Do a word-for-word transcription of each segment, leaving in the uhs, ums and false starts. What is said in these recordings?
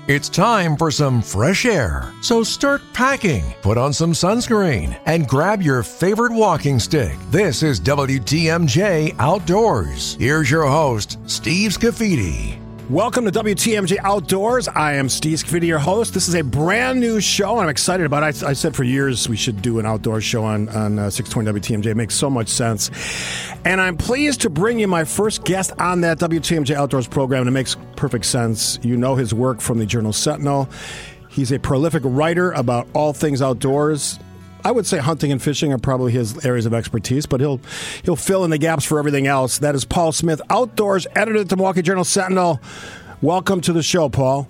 It's time for some fresh air. So start packing, put on some sunscreen, and grab your favorite walking stick. This is W T M J Outdoors. Here's your host, Steve Scafidi. Welcome to W T M J Outdoors. I am Steve Scafidi, your host. This is a brand new show, and I'm excited about it. I, I said for years we should do an outdoor show on, on uh, six twenty W T M J. It makes so much sense. And I'm pleased to bring you my first guest on that W T M J Outdoors program, and it makes perfect sense. You know his work from the Journal Sentinel. He's a prolific writer about all things outdoors. I would say hunting and fishing are probably his areas of expertise, but he'll he'll fill in the gaps for everything else. That is Paul Smith, outdoors editor at the Milwaukee Journal Sentinel. Welcome to the show, Paul.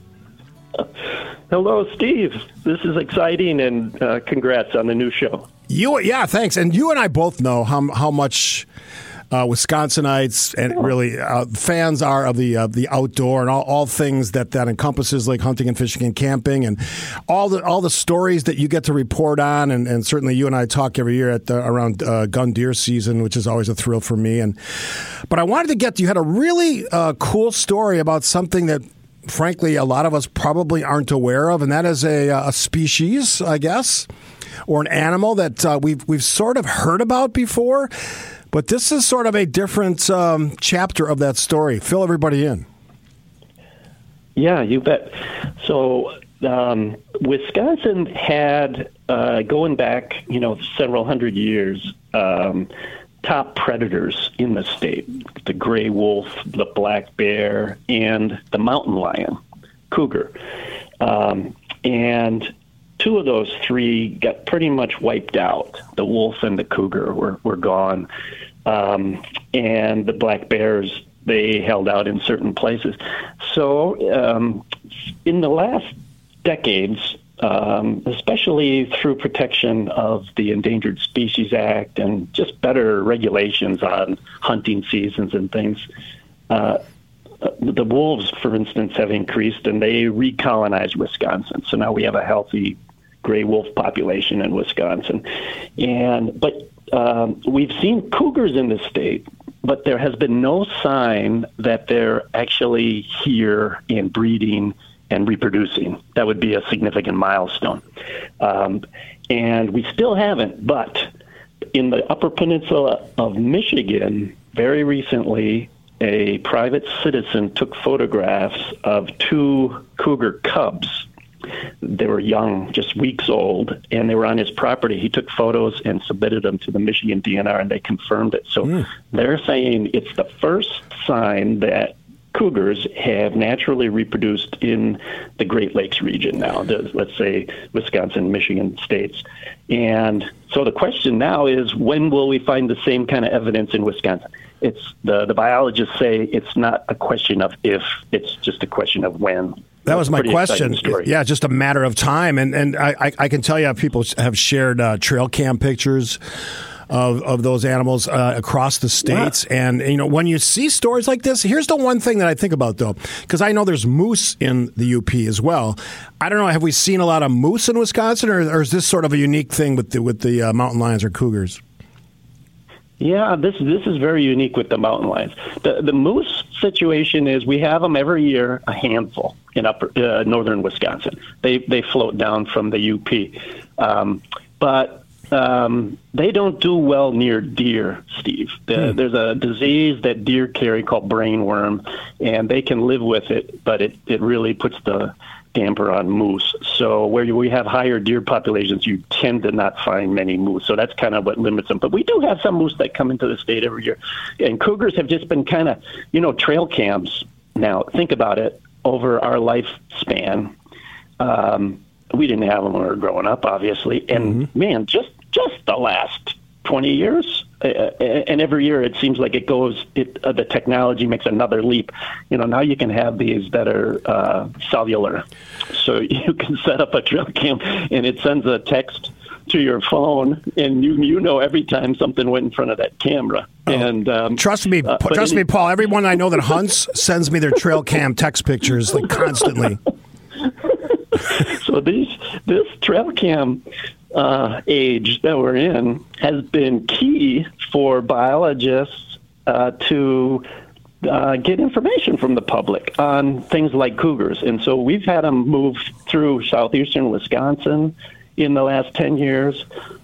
Hello, Steve. This is exciting, and uh, congrats on the new show. You, yeah, thanks. And you and I both know how how much uh, Wisconsinites and really uh, fans are of the uh, the outdoor and all, all things that, that encompasses, like hunting and fishing and camping, and all the all the stories that you get to report on. And, and certainly you and I talk every year at the, around uh, gun deer season, which is always a thrill for me. And but I wanted to get you had a really uh, cool story about something that, frankly, a lot of us probably aren't aware of, and that is a, a species, I guess, or an animal that uh, we've we've sort of heard about before. But this is sort of a different um, chapter of that story. Fill everybody in. Yeah, you bet. So um, Wisconsin had, uh, going back, you know, several hundred years, um, top predators in the state: the gray wolf, the black bear, and the mountain lion, cougar. Um, and two of those three got pretty much wiped out. The wolf and the cougar were, were gone. Um, and the black bears, they held out in certain places. So um, in the last decades, um, especially through protection of the Endangered Species Act and just better regulations on hunting seasons and things, uh, the wolves, for instance, have increased, and they recolonized Wisconsin. So now we have a healthy gray wolf population in Wisconsin. And but um, we've seen cougars in the state, but there has been no sign that they're actually here and breeding and reproducing. That would be a significant milestone. Um, and we still haven't, but in the Upper Peninsula of Michigan, very recently, a private citizen took photographs of two cougar cubs. They were young, just weeks old, and they were on his property. He took photos and submitted them to the Michigan D N R, and they confirmed it. So mm. they're saying it's the first sign that cougars have naturally reproduced in the Great Lakes region now, the, let's say Wisconsin, Michigan states. And so the question now is, when will we find the same kind of evidence in Wisconsin? It's the, the biologists say it's not a question of if, it's just a question of when. That was my question. Yeah, just a matter of time. And and I, I can tell you, people have shared uh, trail cam pictures of of those animals uh, across the states. Yeah. And, you know, when you see stories like this, here's the one thing that I think about, though, because I know there's moose in the U P as well. I don't know, have we seen a lot of moose in Wisconsin, or, or is this sort of a unique thing with the, with the uh, mountain lions or cougars? Yeah, this this is very unique with the mountain lions. The the moose situation is we have them every year, a handful in upper uh, northern Wisconsin. They they float down from the U P, um, but um, they don't do well near deer, Steve. The, hmm. There's a disease that deer carry called brainworm, and they can live with it, but it, it really puts the damper on moose. So where we have higher deer populations, you tend to not find many moose. So that's kind of what limits them. But we do have some moose that come into the state every year. And cougars have just been kind of, you know, trail cams. Now, think about it. Over our lifespan, um, we didn't have them when we were growing up, obviously. And, mm-hmm. man, just just the last twenty years, uh, and every year it seems like it goes, it, uh, the technology makes another leap. You know, now you can have these that are uh, cellular. So you can set up a trail cam and it sends a text to your phone, and you you know every time something went in front of that camera. Oh, and um, trust me, uh, trust me, Paul. Everyone I know that hunts sends me their trail cam text pictures like constantly. So these this trail cam uh, age that we're in has been key for biologists uh, to uh, get information from the public on things like cougars. And so we've had them move through southeastern Wisconsin in the last ten years.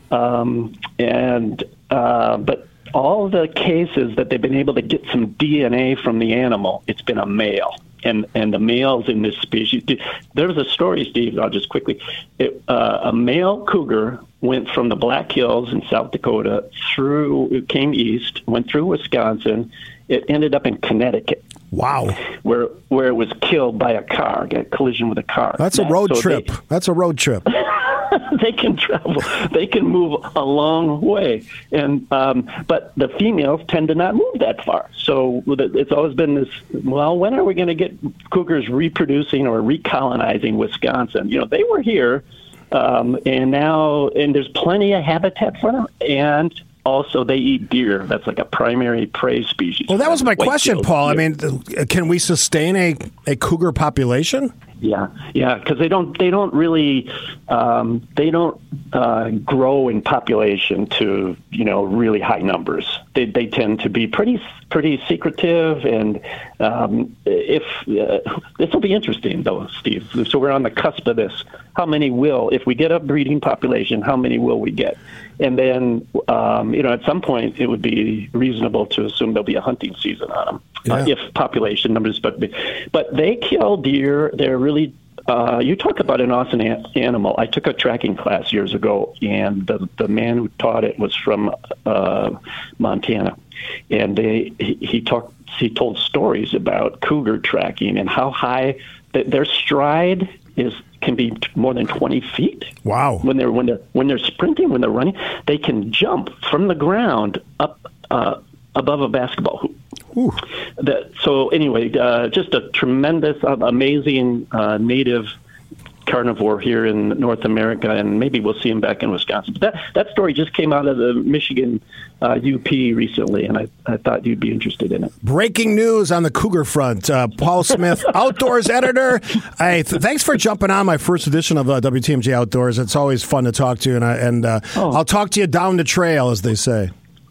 Um, and uh, but all the cases that they've been able to get some D N A from the animal, it's been a male. And and the males in this species, there was a story, Steve, I'll just quickly, it, uh, a male cougar went from the Black Hills in South Dakota through, it came east, went through Wisconsin, it ended up in Connecticut. Wow. Where where it was killed by a car, got a collision with a car. That's a road so trip. They, That's a road trip. they can travel. They can move a long way, and um, but the females tend to not move that far. So it's always been this. Well, when are we going to get cougars reproducing or recolonizing Wisconsin? You know, they were here, um, and now and there's plenty of habitat for them, and also they eat deer. That's like a primary prey species. Well, that was my question, Paul. Deer. I mean, can we sustain a, a cougar population? Yeah, yeah, because they don't they don't really um, they don't uh, grow in population to you know really high numbers. They they tend to be pretty pretty secretive, and um, if uh, this will be interesting though, Steve. So we're on the cusp of this. How many will, if we get a breeding population, how many will we get? And then um, you know at some point it would be reasonable to assume there'll be a hunting season on them. Yeah. Uh, if population numbers, but but they kill deer. They're really. Uh, you talk about an awesome a- animal. I took a tracking class years ago, and the the man who taught it was from uh, Montana, and they he, he talked. He told stories about cougar tracking and how high th- their stride is. Can be more than twenty feet. Wow! When they're when they're when they're sprinting, when they're running, they can jump from the ground up uh, above a basketball hoop. Ooh. That, so anyway, uh, just a tremendous, uh, amazing uh, native carnivore here in North America, and maybe we'll see him back in Wisconsin. But that, that story just came out of the Michigan uh, U P recently, and I, I thought you'd be interested in it. Breaking news on the cougar front. Uh, Paul Smith, Outdoors editor. Hey, th- thanks for jumping on my first edition of uh, W T M J Outdoors. It's always fun to talk to you, and, I, and uh, oh. I'll talk to you down the trail, as they say.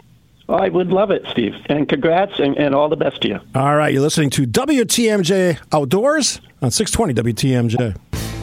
I would love it, Steve. And congrats and, and all the best to you. All right. You're listening to W T M J Outdoors on six twenty W T M J.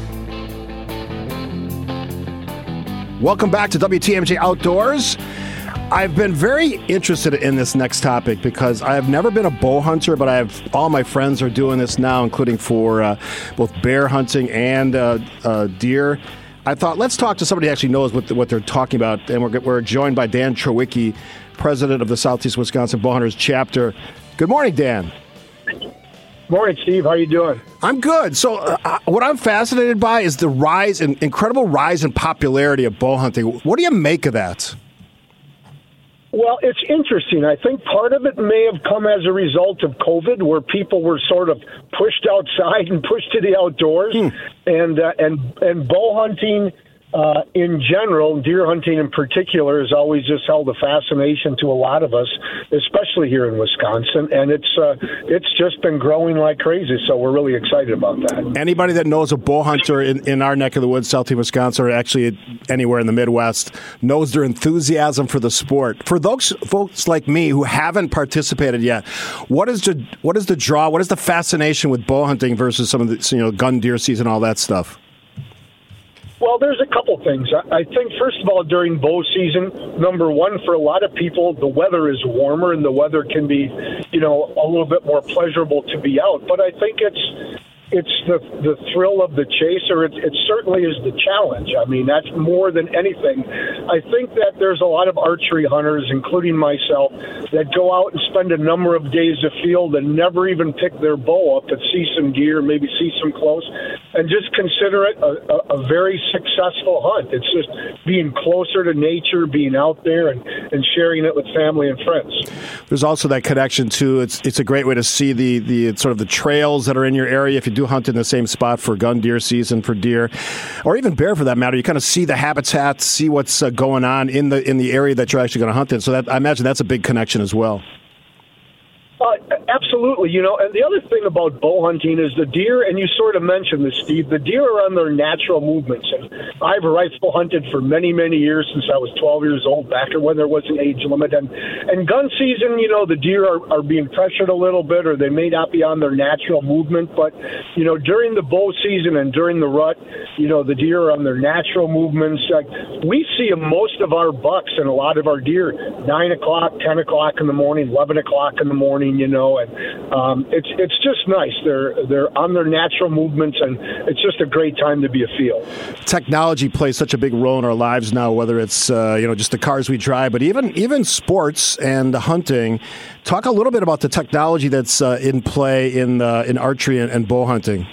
Welcome back to W T M J Outdoors. I've been very interested in this next topic because I have never been a bow hunter, but I have all my friends are doing this now, including for uh, both bear hunting and uh, uh, deer. I thought, let's talk to somebody who actually knows what, the, what they're talking about. And we're, we're joined by Dan Trowicki, president of the Southeast Wisconsin Bowhunters chapter. Good morning, Dan. Morning, Steve. How you doing? I'm good. So uh, what I'm fascinated by is the rise, in, incredible rise in popularity of bow hunting. What do you make of that? Well, it's interesting. I think part of it may have come as a result of COVID, where people were sort of pushed outside and pushed to the outdoors, hmm. and uh, and and bow hunting uh, in general, deer hunting in particular, has always just held a fascination to a lot of us, especially here in Wisconsin, and it's uh, it's just been growing like crazy. So we're really excited about that. Anybody that knows a bow hunter in, in our neck of the woods, Southeast Wisconsin, or actually anywhere in the Midwest, knows their enthusiasm for the sport. For those folks like me who haven't participated yet, what is the what is the draw? What is the fascination with bow hunting versus some of the you know gun deer season, all that stuff? Well, there's a couple things. I think, first of all, during bow season, number one, for a lot of people, the weather is warmer and the weather can be, you know, a little bit more pleasurable to be out. But I think it's it's the the thrill of the chase, or it, it certainly is the challenge. I mean, that's more than anything. I think that there's a lot of archery hunters, including myself, that go out and spend a number of days afield and never even pick their bow up, but see some deer, maybe see some close, and just consider it a, a, a very successful hunt. It's just being closer to nature, being out there, and, and sharing it with family and friends. There's also that connection too. It's it's a great way to see the the sort of the trails that are in your area. If you do hunt in the same spot for gun deer season, for deer, or even bear for that matter, you kind of see the habitat, see what's uh, going on in the in the area that you're actually going to hunt in. So that, I imagine that's a big connection as well. Uh, absolutely. Absolutely. You know, and the other thing about bow hunting is the deer, and you sort of mentioned this, Steve, the deer are on their natural movements. And I've rifle hunted for many, many years since I was twelve years old, back when there was an age limit. And, and gun season, you know, the deer are, are being pressured a little bit, or they may not be on their natural movement. But, you know, during the bow season and during the rut, you know, the deer are on their natural movements. Like, we see most of our bucks and a lot of our deer nine o'clock, ten o'clock in the morning, eleven o'clock in the morning, you know, and um, it's it's just nice. They're they're on their natural movements, and it's just a great time to be a field. Technology plays such a big role in our lives now, whether it's uh, you know just the cars we drive, but even even sports and hunting. Talk a little bit about the technology that's uh, in play in uh, in archery and, and bow hunting.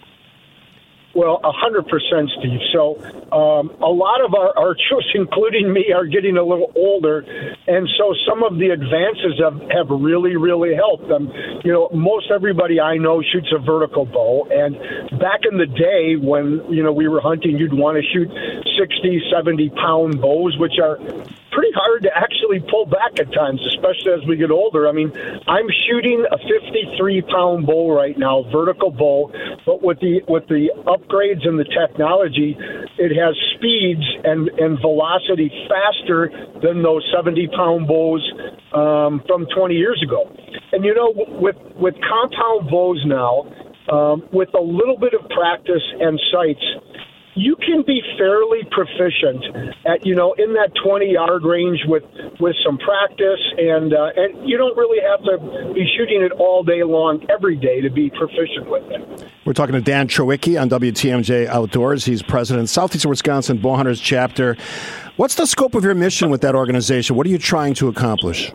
Well, one hundred percent, Steve. So um, a lot of our archers, including me, are getting a little older, and so some of the advances have, have really, really helped them. You know, most everybody I know shoots a vertical bow, and back in the day when, you know, we were hunting, you'd want to shoot sixty, seventy-pound bows, which are pretty hard to actually pull back at times, especially as we get older. I mean, I'm shooting a fifty-three pound bow right now, vertical bow, but with the with the upgrades in the technology, it has speeds and, and velocity faster than those seventy pound bows um, from twenty years ago. And, you know, with, with compound bows now, um, with a little bit of practice and sights, you can be fairly proficient at, you know, in that twenty-yard range with, with some practice, and uh, and you don't really have to be shooting it all day long every day to be proficient with it. We're talking to Dan Trowicki on W T M J Outdoors. He's president of Southeastern Wisconsin Bowhunters Chapter. What's the scope of your mission with that organization? What are you trying to accomplish?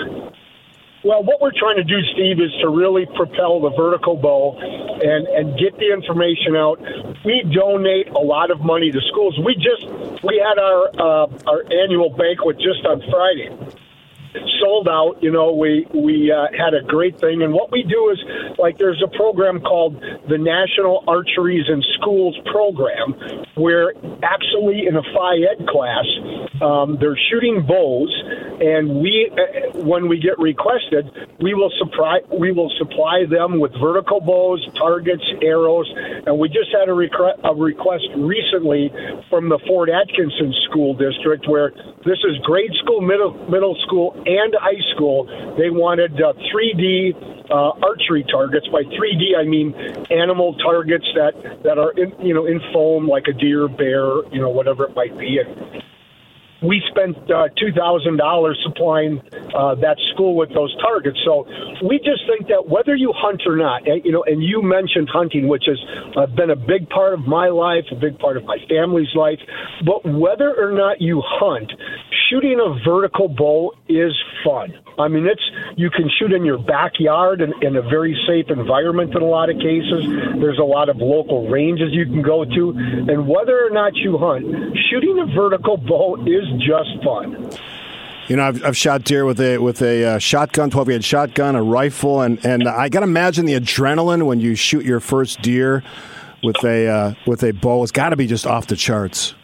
Well, what we're trying to do, Steve, is to really propel the vertical bow and, and get the information out. We donate a lot of money to schools. We just we had our uh, our annual banquet just on Friday. Sold out, you know, we we uh, had a great thing. And what we do is, like, there's a program called the National Archeries in Schools program, where actually in a Phi Ed class, um, they're shooting bows, and we, uh, when we get requested, we will supply we will supply them with vertical bows, targets, arrows, and we just had a, requ- a request recently from the Fort Atkinson School District, where this is grade school, middle middle school, and high school. They wanted uh, three D uh, archery targets. By three D, I mean animal targets that, that are in, you know, in foam, like a deer, bear, you know, whatever it might be. And we spent uh, two thousand dollars supplying uh, that school with those targets. So we just think that whether you hunt or not, and, you know, and you mentioned hunting, which has uh, been a big part of my life, a big part of my family's life, but whether or not you hunt, shooting a vertical bow is fun. I mean, it's you can shoot in your backyard in, in a very safe environment in a lot of cases. There's a lot of local ranges you can go to. And whether or not you hunt, shooting a vertical bow is just fun. You know, I've, I've shot deer with a with a uh, shotgun, twelve gauge shotgun, a rifle, and, and I got to imagine the adrenaline when you shoot your first deer with a uh, with a bow. It's got to be just off the charts.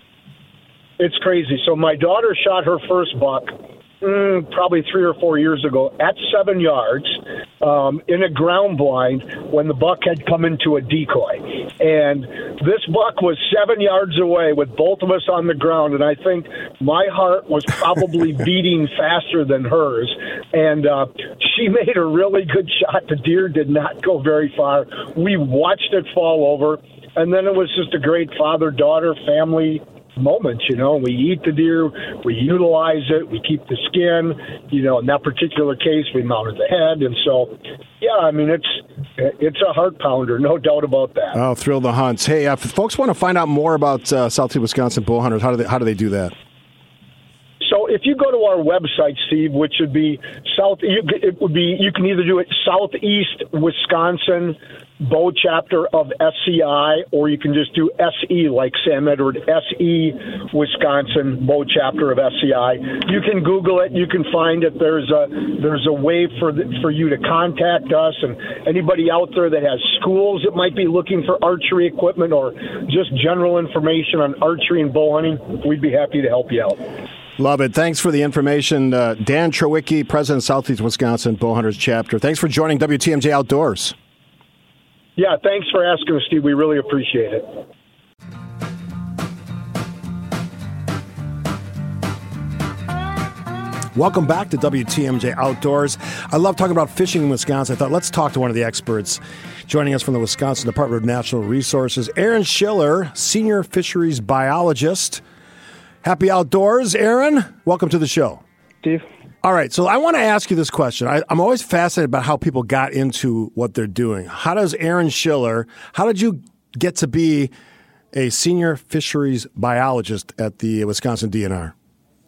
It's crazy. So my daughter shot her first buck mm, probably three or four years ago at seven yards um, in a ground blind when the buck had come into a decoy. And this buck was seven yards away with both of us on the ground, and I think my heart was probably beating faster than hers. And uh, she made a really good shot. The deer did not go very far. We watched it fall over, and then it was just a great father-daughter family moments, you know. We eat the deer, we utilize it, we keep the skin, you know. In that particular case, we mounted the head, and so, yeah, I mean, it's it's a heart pounder, no doubt about that. Oh, thrill the hunts. Hey, uh, if folks want to find out more about uh, Southeast Wisconsin Bowhunters, how do they how do they do that? So if you go to our website, Steve, which would be South, you, it would be you can either do it Southeast Wisconsin Bow Chapter of S C I, or you can just do S E like Sam Edward, S E Wisconsin Bow Chapter of S C I. You can Google it. You can find it. There's a there's a way for the, for you to contact us, and anybody out there that has schools that might be looking for archery equipment or just general information on archery and bow hunting, we'd be happy to help you out. Love it. Thanks for the information. Uh, Dan Trowicki, President of Southeast Wisconsin Bowhunters Chapter. Thanks for joining W T M J Outdoors. Yeah, thanks for asking us, Steve. We really appreciate it. Welcome back to W T M J Outdoors. I love talking about fishing in Wisconsin. I thought, let's talk to one of the experts. Joining us from the Wisconsin Department of Natural Resources, Aaron Schiller, Senior Fisheries Biologist. Happy outdoors, Aaron. Welcome to the show. Steve. All right, so I want to ask you this question. I, I'm always fascinated about how people got into what they're doing. How does Aaron Schiller, how did you get to be a Senior Fisheries Biologist at the Wisconsin D N R?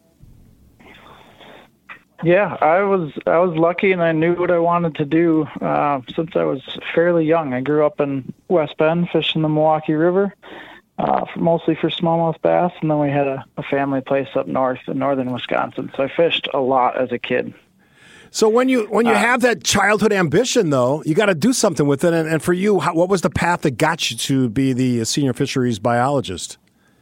Yeah, I was I was lucky, and I knew what I wanted to do uh, since I was fairly young. I grew up in West Bend, fishing the Milwaukee River, uh, for, mostly for smallmouth bass, and then we had a, a family place up north in northern Wisconsin. So I fished a lot as a kid. So when you when you uh, have that childhood ambition, though, you got to do something with it. And, and for you, how, what was the path that got you to be the Senior Fisheries Biologist?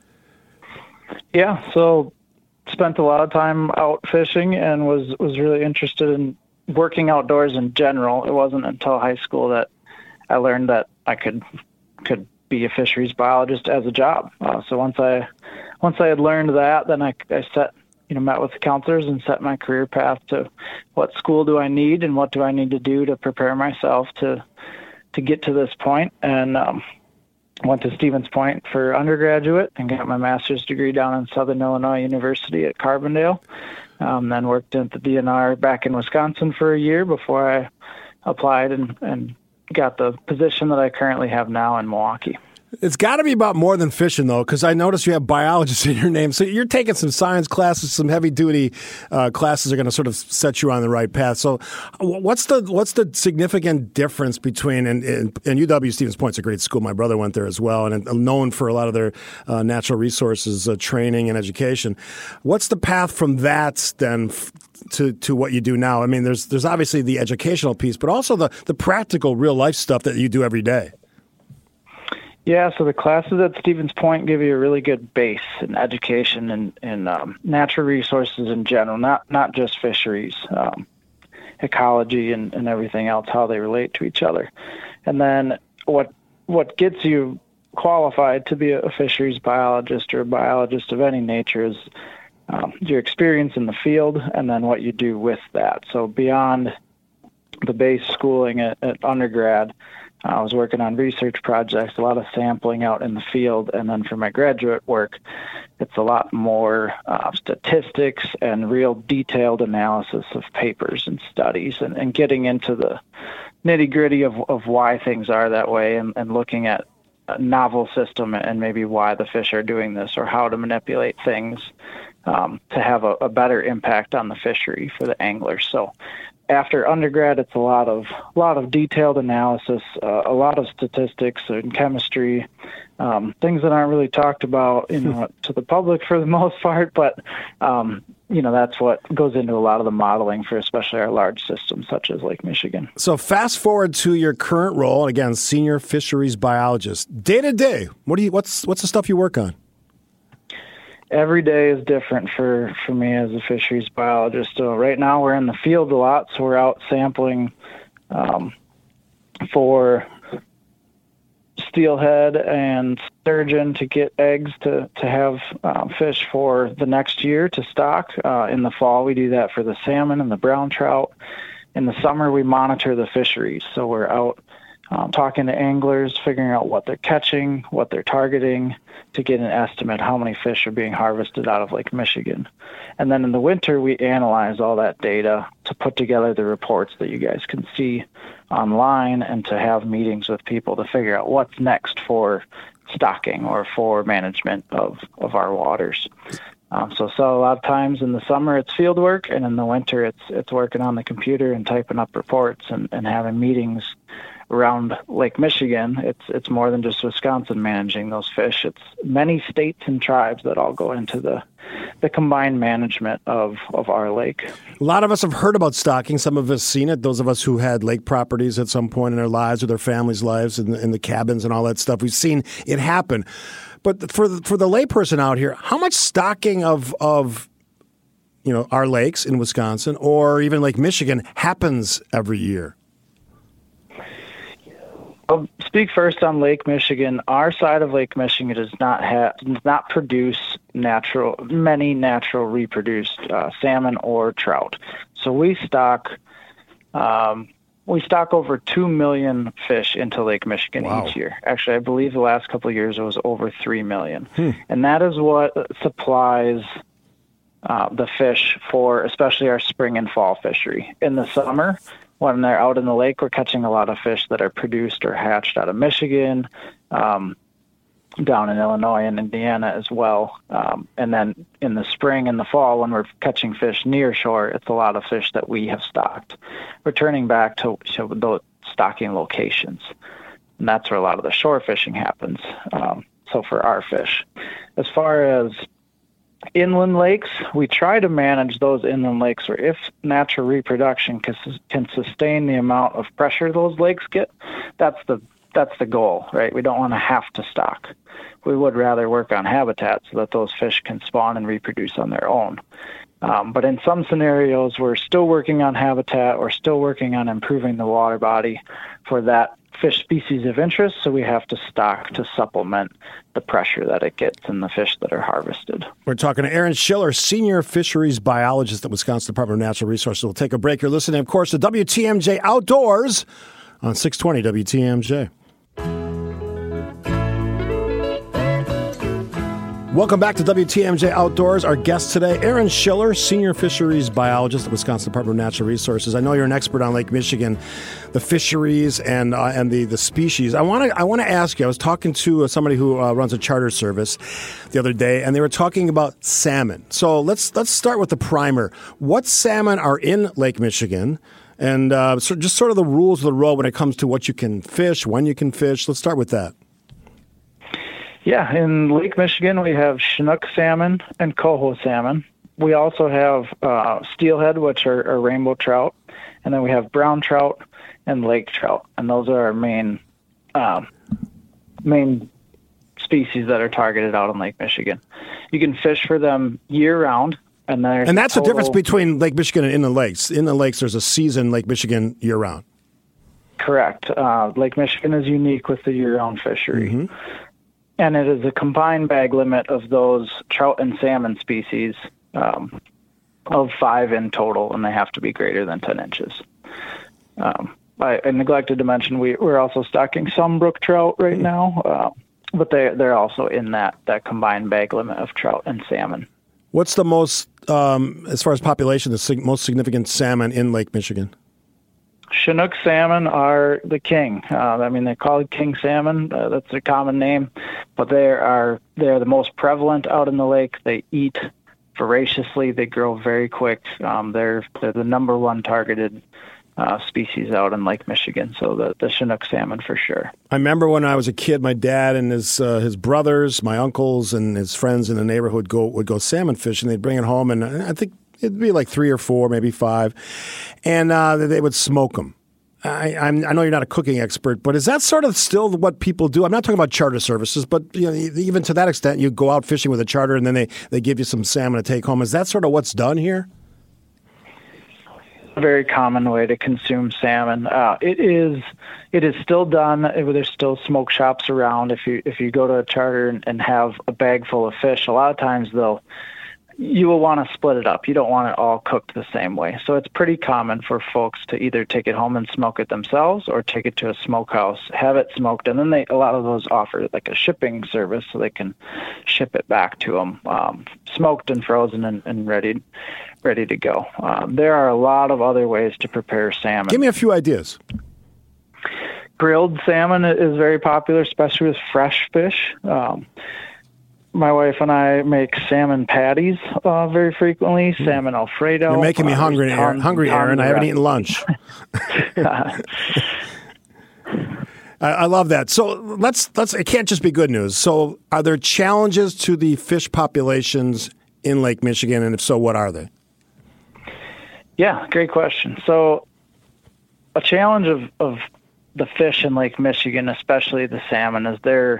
Yeah, so. Spent a lot of time out fishing and was, was really interested in working outdoors in general. It wasn't until high school that I learned that I could could be a fisheries biologist as a job. Uh, so once I once I had learned that, then I, I set you know met with the counselors and set my career path to what school do I need and what do I need to do to prepare myself to to get to this point. And um, went to Stevens Point for undergraduate and got my master's degree down in Southern Illinois University at Carbondale. Um, then worked at the D N R back in Wisconsin for a year before I applied and, and got the position that I currently have now in Milwaukee. It's got to be about more than fishing, though, because I noticed you have biologists in your name. So you're taking some science classes, some heavy-duty uh, classes are going to sort of set you on the right path. So what's the what's the significant difference between, and, and, and U W Stevens Point's a great school. My brother went there as well, and known for a lot of their uh, natural resources uh, training and education. What's the path from that, then, f- to to what you do now? I mean, there's there's obviously the educational piece, but also the, the practical, real-life stuff that you do every day. Yeah, so the classes at Stevens Point give you a really good base in education and, and um, natural resources in general, not not just fisheries, um, ecology and, and everything else, how they relate to each other. And then what what gets you qualified to be a fisheries biologist or a biologist of any nature is um, your experience in the field and then what you do with that. So beyond the base schooling at, at undergrad, I was working on research projects, a lot of sampling out in the field, and then for my graduate work, it's a lot more uh, statistics and real detailed analysis of papers and studies and, and getting into the nitty-gritty of, of why things are that way and, and looking at a novel system and maybe why the fish are doing this or how to manipulate things um, to have a, a better impact on the fishery for the anglers. So after undergrad, it's a lot of a lot of detailed analysis, uh, a lot of statistics and chemistry, um, things that aren't really talked about, you know, to the public for the most part. But um, you know, that's what goes into a lot of the modeling for especially our large systems such as Lake Michigan. So fast forward to your current role, and again, Senior Fisheries Biologist. Day to day, what do you what's what's the stuff you work on? Every day is different for, for me as a fisheries biologist. So right now we're in the field a lot, so we're out sampling um, for steelhead and sturgeon to get eggs to, to have uh, fish for the next year to stock. Uh, in the fall, we do that for the salmon and the brown trout. In the summer, we monitor the fisheries. So we're out um, talking to anglers, figuring out what they're catching, what they're targeting, to get an estimate how many fish are being harvested out of Lake Michigan. And then in the winter, we analyze all that data to put together the reports that you guys can see online and to have meetings with people to figure out what's next for stocking or for management of, of our waters. Um, so, so a lot of times in the summer it's field work, and in the winter it's it's working on the computer and typing up reports and, and having meetings around Lake Michigan. It's it's more than just Wisconsin managing those fish. It's many states and tribes that all go into the the combined management of, of our lake. A lot of us have heard about stocking. Some of us seen it. Those of us who had lake properties at some point in our lives or their families' lives in the, in the cabins and all that stuff, we've seen it happen. But for the, for the layperson out here, how much stocking of of you know, our lakes in Wisconsin or even Lake Michigan happens every year? I'll speak first on Lake Michigan. Our side of Lake Michigan does not have does not produce natural many natural reproduced uh, salmon or trout. So we stock um, we stock over two million fish into Lake Michigan Wow. each year. Actually, I believe the last couple of years it was over three million, Hmm. and that is what supplies uh, the fish for, especially our spring and fall fishery. In the summer, when they're out in the lake, we're catching a lot of fish that are produced or hatched out of Michigan, um, down in Illinois and Indiana as well. Um, and then in the spring and the fall, when we're catching fish near shore, it's a lot of fish that we have stocked, returning back to, to those stocking locations. And that's where a lot of the shore fishing happens. Um, so for our fish, as far as inland lakes, we try to manage those inland lakes where if natural reproduction can, can sustain the amount of pressure those lakes get, that's the that's the goal, right? We don't want to have to stock. We would rather work on habitat so that those fish can spawn and reproduce on their own. Um, but in some scenarios, we're still working on habitat. We're still working on improving the water body for that fish species of interest, so we have to stock to supplement the pressure that it gets in the fish that are harvested. We're talking to Aaron Schiller, Senior Fisheries Biologist at Wisconsin Department of Natural Resources. We'll take a break. You're listening, of course, to W T M J Outdoors on six twenty W T M J. Welcome back to W T M J Outdoors. Our guest today, Aaron Schiller, Senior Fisheries Biologist at Wisconsin Department of Natural Resources. I know you're an expert on Lake Michigan, the fisheries and uh, and the, the species. I want to I want to ask you. I was talking to uh, somebody who uh, runs a charter service the other day, and they were talking about salmon. So let's let's start with the primer. What salmon are in Lake Michigan, and uh, so just sort of the rules of the road when it comes to what you can fish, when you can fish. Let's start with that. Yeah, in Lake Michigan, we have Chinook salmon and coho salmon. We also have uh, steelhead, which are, are rainbow trout, and then we have brown trout and lake trout, and those are our main um, main species that are targeted out in Lake Michigan. You can fish for them year-round, and there's and that's total... the difference between Lake Michigan and inland lakes. Inland lakes, there's a season Lake Michigan year-round. Correct. Uh, Lake Michigan is unique with the year-round fishery. Mm-hmm. And it is a combined bag limit of those trout and salmon species um, of five in total, and they have to be greater than ten inches. Um, I, I neglected to mention we, we're also stocking some brook trout right now, uh, but they, they're also in that, that combined bag limit of trout and salmon. What's the most, um, as far as population, the sig- most significant salmon in Lake Michigan? Chinook salmon are the king. Uh, I mean, they're called king salmon. Uh, that's a common name, but they are they are the most prevalent out in the lake. They eat voraciously. They grow very quick. Um, they're they're the number one targeted uh, species out in Lake Michigan. So the, the Chinook salmon for sure. I remember when I was a kid, my dad and his uh, his brothers, my uncles, and his friends in the neighborhood go would go salmon fishing. They'd bring it home, and I think it'd be like three or four, maybe five, and uh, they would smoke them. I, I'm, I know you're not a cooking expert, but is that sort of still what people do? I'm not talking about charter services, but you know, even to that extent, you go out fishing with a charter and then they, they give you some salmon to take home. Is that sort of what's done here? A very common way to consume salmon. Uh, it is it is still done. There's still smoke shops around. If you if you go to a charter and, and have a bag full of fish, a lot of times they'll you will want to split it up. You don't want it all cooked the same way. So it's pretty common for folks to either take it home and smoke it themselves or take it to a smokehouse, have it smoked, and then they a lot of those offer like a shipping service so they can ship it back to them, um, smoked and frozen and, and ready ready to go. Um, there are a lot of other ways to prepare salmon. Give me a few ideas. Grilled salmon is very popular, especially with fresh fish. Um, My wife and I make salmon patties uh, very frequently, salmon Alfredo. You're making me uh, hungry, tons, Aaron. Hungry, Aaron. I haven't eaten lunch. uh, I, I love that. So let's let's. It can't just be good news. So, are there challenges to the fish populations in Lake Michigan, and if so, what are they? Yeah, great question. So, a challenge of of the fish in Lake Michigan, especially the salmon, is their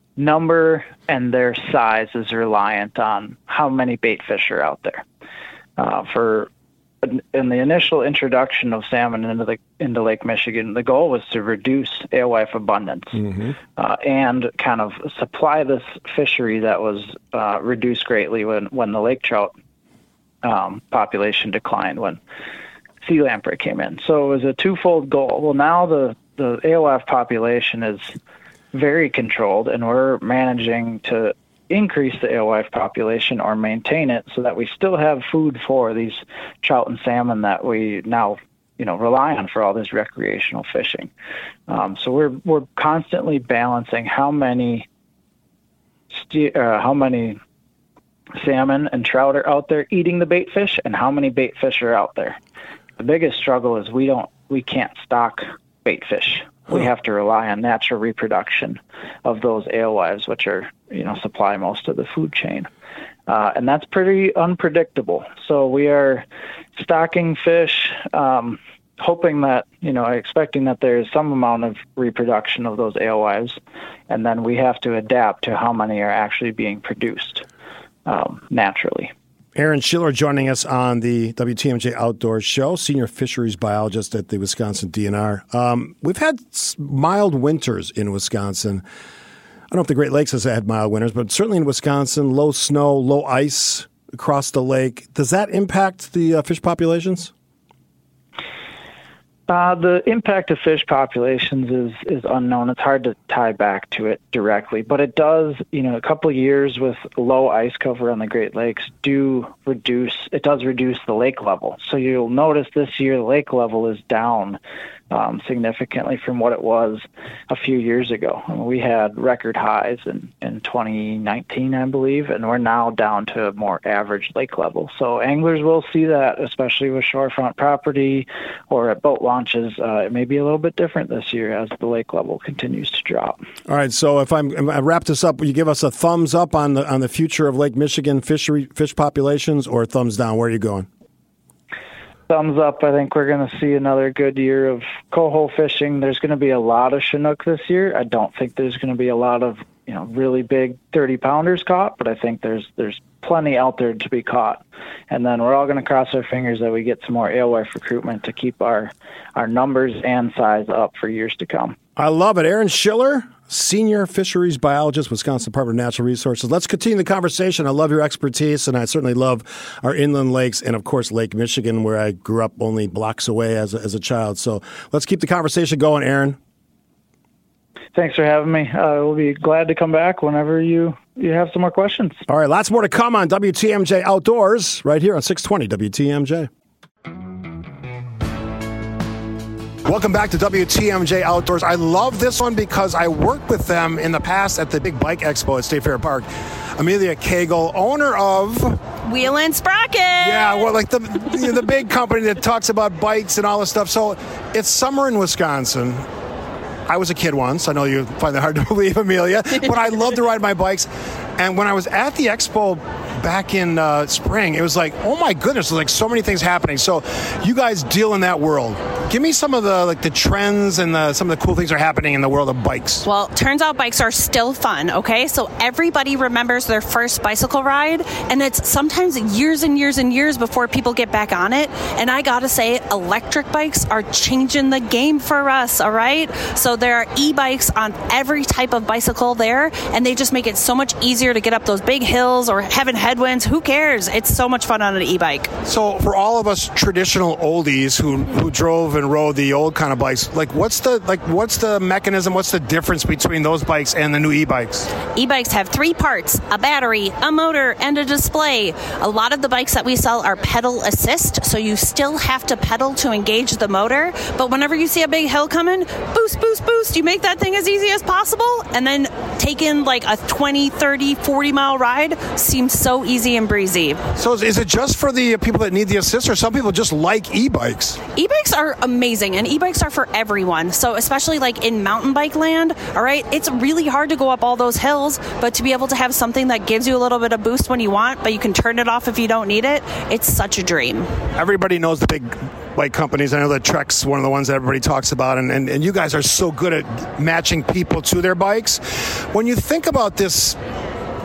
number and their size is reliant on how many bait fish are out there. uh, for in the initial introduction of salmon into the into Lake Michigan, the goal was to reduce alewife abundance mm-hmm. uh, and kind of supply this fishery that was uh, reduced greatly when, when the lake trout um, population declined when sea lamprey came in. So it was a twofold goal. Well, now the, the alewife population is very controlled, and we're managing to increase the alewife population or maintain it so that we still have food for these trout and salmon that we now, you know, rely on for all this recreational fishing. Um, so we're we're constantly balancing how many st- uh, how many salmon and trout are out there eating the bait fish and how many bait fish are out there. The biggest struggle is we don't we can't stock bait fish. We have to rely on natural reproduction of those alewives, which are, you know, supply most of the food chain. Uh, and that's pretty unpredictable. So we are stocking fish, um, hoping that, you know, expecting that there's some amount of reproduction of those alewives, and then we have to adapt to how many are actually being produced um, naturally. Aaron Schiller joining us on the W T M J Outdoors Show, senior fisheries biologist at the Wisconsin D N R. Um, we've had mild winters in Wisconsin. I don't know if the Great Lakes has had mild winters, but certainly in Wisconsin, low snow, low ice across the lake. Does that impact the uh, fish populations? Uh, the impact of fish populations is, is unknown. It's hard to tie back to it directly, but it does, you know, a couple of years with low ice cover on the Great Lakes do reduce, it does reduce the lake level. So you'll notice this year the lake level is down um, significantly from what it was a few years ago. I mean, we had record highs in, in twenty nineteen, I believe, and we're now down to a more average lake level. So anglers will see that, especially with shorefront property or at boat launches. Uh, it may be a little bit different this year as the lake level continues to drop. All right, so if, I'm, if I wrap this up, will you give us a thumbs up on the on the future of Lake Michigan fishery fish populations, or thumbs down? Where are you going? Thumbs up. I think we're going to see another good year of coho fishing. There's going to be a lot of Chinook this year. I don't think there's going to be a lot of, you know, really big thirty pounders caught, but I think there's there's plenty out there to be caught. And then we're all going to cross our fingers that we get some more alewife recruitment to keep our, our numbers and size up for years to come. I love it. Aaron Schiller, senior fisheries biologist, Wisconsin Department of Natural Resources. Let's continue the conversation. I love your expertise, and I certainly love our inland lakes and, of course, Lake Michigan, where I grew up only blocks away as a, as a child. So let's keep the conversation going, Aaron. Thanks for having me. I uh, will be glad to come back whenever you, you have some more questions. All right, lots more to come on W T M J Outdoors right here on six twenty W T M J. Welcome back to W T M J Outdoors. I love this one because I worked with them in the past at the big bike expo at State Fair Park. Amelia Cagle, owner of Wheel and Sprocket. Yeah, well, like the the big company that talks about bikes and all this stuff. So it's summer in Wisconsin. I was a kid once. I know you find that hard to believe, Amelia, but I love to ride my bikes. And when I was at the expo back in uh, spring, it was like, oh my goodness, there's like so many things happening. So you guys deal in that world. Give me some of the like the trends and the, some of the cool things that are happening in the world of bikes. Well, turns out bikes are still fun, okay? So everybody remembers their first bicycle ride, and it's sometimes years and years and years before people get back on it. And I gotta say, electric bikes are changing the game for us, all right? So there are e-bikes on every type of bicycle there, and they just make it so much easier to get up those big hills or having headwinds. Who cares? It's so much fun on an e-bike. So for all of us traditional oldies who who drove and rode the old kind of bikes, like what's the like what's the mechanism, what's the difference between those bikes and the new e-bikes? E-bikes have three parts: a battery, a motor, and a display. A lot of the bikes that we sell are pedal assist, so you still have to pedal to engage the motor, but whenever you see a big hill coming, boost, boost, boost, you make that thing as easy as possible, and then taking like a twenty, thirty, forty mile ride seems so easy and breezy. So is it just for the people that need the assist, or some people just like e-bikes? E-bikes are amazing, and e-bikes are for everyone. So especially like in mountain bike land, all right, it's really hard to go up all those hills, but to be able to have something that gives you a little bit of boost when you want, but you can turn it off if you don't need it, it's such a dream. Everybody knows the big bike companies. I know that Trek's one of the ones that everybody talks about, and, and, and you guys are so good at matching people to their bikes. When you think about this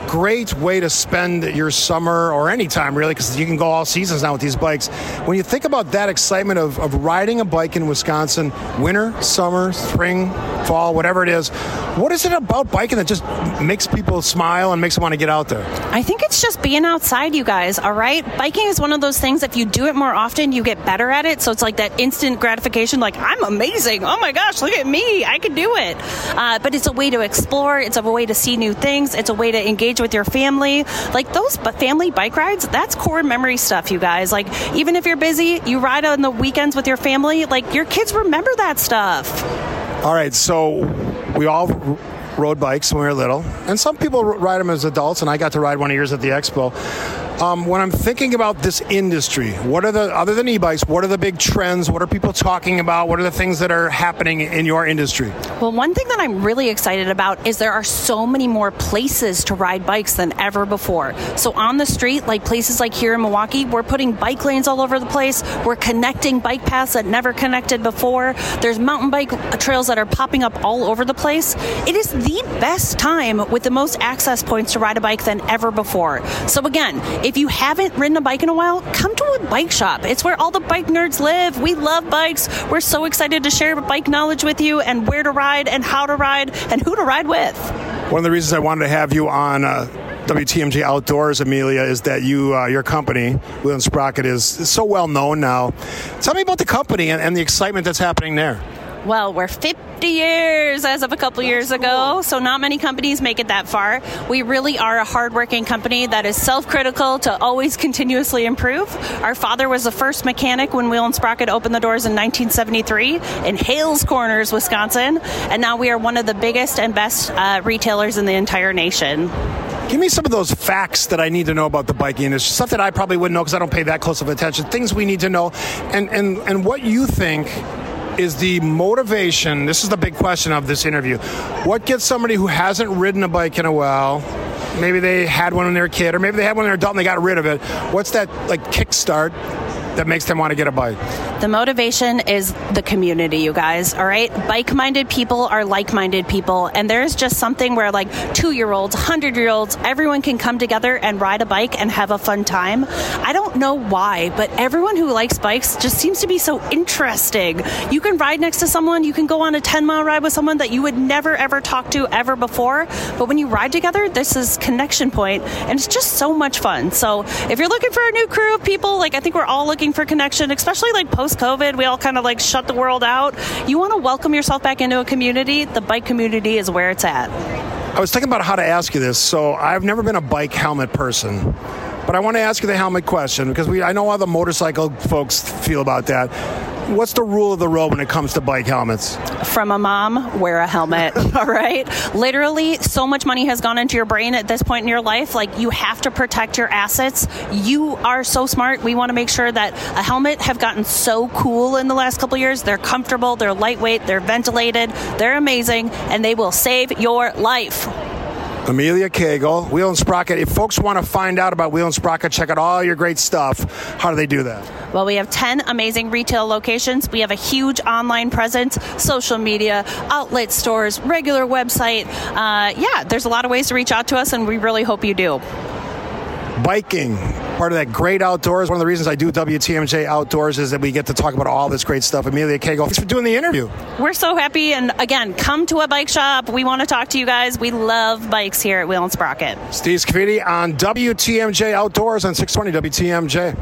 great way to spend your summer or any time, really, because you can go all seasons now with these bikes. When you think about that excitement of, of riding a bike in Wisconsin, winter, summer, spring, fall, whatever it is, what is it about biking that just makes people smile and makes them want to get out there? I think it's just being outside, you guys, all right? Biking is one of those things, if you do it more often, you get better at it. So it's like that instant gratification, like, I'm amazing. Oh my gosh, look at me. I can do it. Uh, but it's a way to explore. It's a way to see new things. It's a way to engage with your family. Like those family bike rides, that's core memory stuff, you guys. Like, even if you're busy, you ride on the weekends with your family, like your kids remember that stuff. All right, so we all rode bikes when we were little, and some people ride them as adults, and I got to ride one of yours at the expo. Um, when I'm thinking about this industry, what are the, other than e-bikes, what are the big trends? What are people talking about? What are the things that are happening in your industry? Well, one thing that I'm really excited about is there are so many more places to ride bikes than ever before. So on the street, like places like here in Milwaukee, we're putting bike lanes all over the place. We're connecting bike paths that never connected before. There's mountain bike trails that are popping up all over the place. It is the best time with the most access points to ride a bike than ever before. So again, if you haven't ridden a bike in a while, come to a bike shop. It's where all the bike nerds live. We love bikes. We're so excited to share bike knowledge with you and where to ride and how to ride and who to ride with. One of the reasons I wanted to have you on uh, W T M J Outdoors, Amelia, is that you, uh, your company, Wheel and Sprocket, is, is so well known now. Tell me about the company and, and the excitement that's happening there. Well, we're fifty years as of a couple years ago, so not many companies make it that far. We really are a hardworking company that is self-critical to always continuously improve. Our father was the first mechanic when Wheel and Sprocket opened the doors in nineteen seventy-three in Hales Corners, Wisconsin, and now we are one of the biggest and best uh, retailers in the entire nation. Give me some of those facts that I need to know about the biking industry, stuff that I probably wouldn't know because I don't pay that close of attention, things we need to know, and, and, and what you think is the motivation. This is the big question of this interview. What gets somebody who hasn't ridden a bike in a while, maybe they had one when they were a kid, or maybe they had one when they were adult and they got rid of it, what's that like kickstart that makes them want to get a bike? The motivation is the community, you guys, all right? Bike-minded people are like-minded people, and there's just something where like two-year-olds, hundred-year-olds, everyone can come together and ride a bike and have a fun time. I don't know why, but everyone who likes bikes just seems to be so interesting. You can ride next to someone, you can go on a ten-mile ride with someone that you would never, ever talk to ever before, but when you ride together, this is connection point, and it's just so much fun. So if you're looking for a new crew of people, like I think we're all looking for connection, especially like post-COVID, we all kind of like shut the world out. You want to welcome yourself back into a community, the bike community is where it's at. I was thinking about how to ask you this. So I've never been a bike helmet person, but I want to ask you the helmet question because we I know how the motorcycle folks feel about that. What's the rule of the road when it comes to bike helmets? From a mom, wear a helmet, all right? Literally, so much money has gone into your brain at this point in your life. Like, you have to protect your assets. You are so smart. We want to make sure that a helmet have gotten so cool in the last couple of years. They're comfortable, they're lightweight, they're ventilated, they're amazing, and they will save your life. Amelia Cagle, Wheel and Sprocket. If folks want to find out about Wheel and Sprocket, check out all your great stuff, how do they do that? Well, we have ten amazing retail locations. We have a huge online presence, social media, outlet stores, regular website. Uh, yeah, there's a lot of ways to reach out to us, and we really hope you do. Biking, part of that great outdoors. One of the reasons I do W T M J Outdoors is that we get to talk about all this great stuff. Amelia Cagle, thanks for doing the interview. We're so happy. And again, come to a bike shop. We want to talk to you guys. We love bikes here at Wheel and Sprocket. Steve Scafidi on W T M J Outdoors on six twenty W T M J.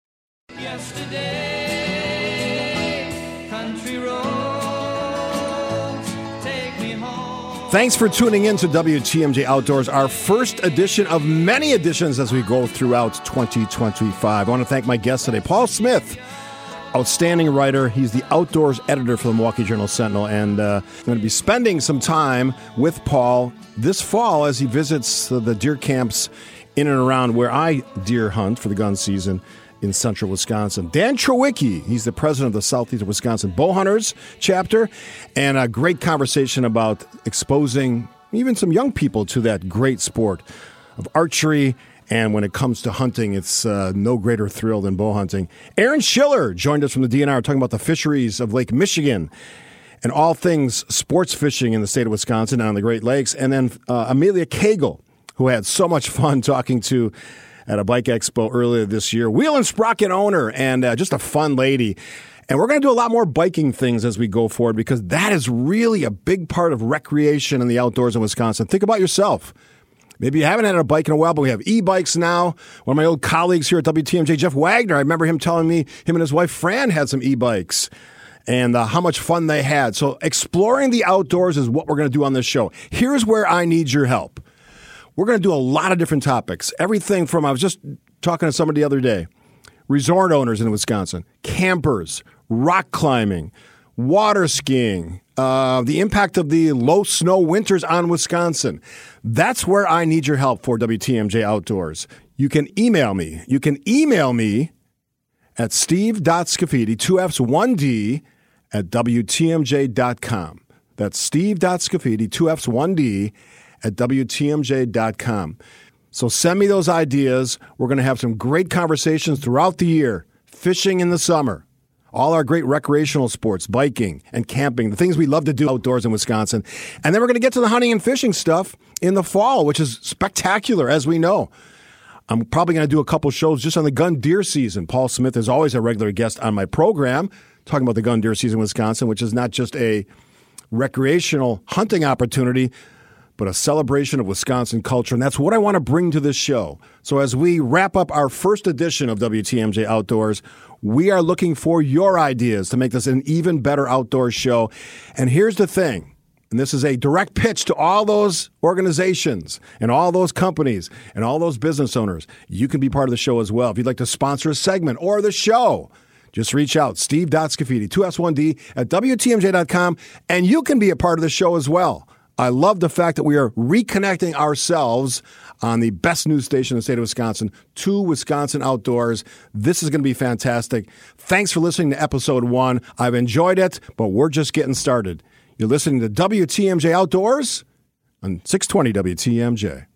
Thanks for tuning in to W T M J Outdoors, our first edition of many editions as we go throughout twenty twenty-five. I want to thank my guest today, Paul Smith, outstanding writer. He's the outdoors editor for the Milwaukee Journal-Sentinel, and uh, I'm going to be spending some time with Paul this fall as he visits uh, the deer camps in and around where I deer hunt for the gun season in central Wisconsin. Dan Trowicki, he's the president of the Southeast Wisconsin Bowhunters chapter, and a great conversation about exposing even some young people to that great sport of archery. And when it comes to hunting, it's uh, no greater thrill than bow hunting. Aaron Schiller joined us from the D N R talking about the fisheries of Lake Michigan and all things sports fishing in the state of Wisconsin and on the Great Lakes. And then uh, Amelia Cagle, who I had so much fun talking to at a bike expo earlier this year. Wheel and Sprocket owner and uh, just a fun lady. And we're going to do a lot more biking things as we go forward because that is really a big part of recreation in the outdoors in Wisconsin. Think about yourself. Maybe you haven't had a bike in a while, but we have e-bikes now. One of my old colleagues here at W T M J, Jeff Wagner, I remember him telling me him and his wife Fran had some e-bikes and uh, how much fun they had. So exploring the outdoors is what we're going to do on this show. Here's where I need your help. We're going to do a lot of different topics. Everything from, I was just talking to somebody the other day, resort owners in Wisconsin, campers, rock climbing, water skiing, uh, the impact of the low snow winters on Wisconsin. That's where I need your help for W T M J Outdoors. You can email me. You can email me at steve.scafidi, two F's, one D, at W T M J dot com. That's steve.scafidi, two F's, one D, at W T M J dot com. So send me those ideas. We're going to have some great conversations throughout the year. Fishing in the summer. All our great recreational sports, biking and camping, the things we love to do outdoors in Wisconsin. And then we're going to get to the hunting and fishing stuff in the fall, which is spectacular, as we know. I'm probably going to do a couple shows just on the gun deer season. Paul Smith is always a regular guest on my program, talking about the gun deer season in Wisconsin, which is not just a recreational hunting opportunity, but a celebration of Wisconsin culture. And that's what I want to bring to this show. So as we wrap up our first edition of W T M J Outdoors, we are looking for your ideas to make this an even better outdoors show. And here's the thing, and this is a direct pitch to all those organizations and all those companies and all those business owners. You can be part of the show as well. If you'd like to sponsor a segment or the show, just reach out, steve.scafidi, two S one D, at W T M J dot com, and you can be a part of the show as well. I love the fact that we are reconnecting ourselves on the best news station in the state of Wisconsin to Wisconsin Outdoors. This is going to be fantastic. Thanks for listening to episode one. I've enjoyed it, but we're just getting started. You're listening to W T M J Outdoors on six twenty W T M J.